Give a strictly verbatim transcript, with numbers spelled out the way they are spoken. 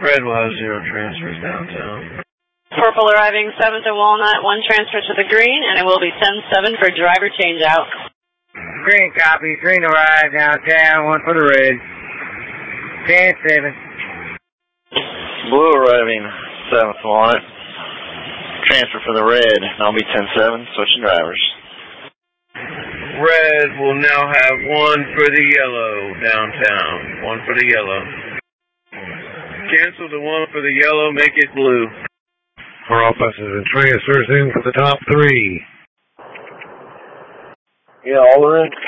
Red will have zero transfers downtown. Purple arriving seven to Walnut, one transfer to the green, and it will be ten seven for driver changeout. Green copy, green arrive downtown, one for the red. ten seven. Blue arriving seventh Walnut. Transfer for the red, I'll be ten seven, switching drivers. Red will now have one for the yellow downtown. One for the yellow. Cancel the one for the yellow, make it blue. For all buses and transfers in for the top three. Yeah, all are in.